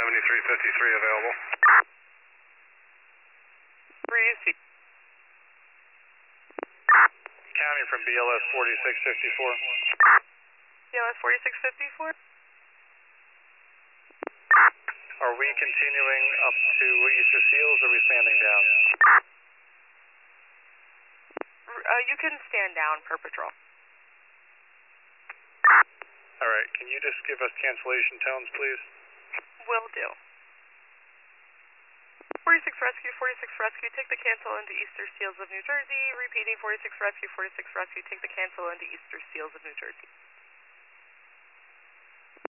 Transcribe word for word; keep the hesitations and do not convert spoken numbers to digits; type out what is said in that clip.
seventy-three fifty-three available. three. County from B L S forty-six fifty-four. B L S forty-six fifty-four? Are we continuing up to Easter Seals or are we standing down? Uh, you can stand down per patrol. Alright, can you just give us cancellation tones, please? Will do. forty-six Rescue, forty-six Rescue, take the cancel into Easter Seals of New Jersey. Repeating, forty-six Rescue, forty-six Rescue, take the cancel into Easter Seals of New Jersey.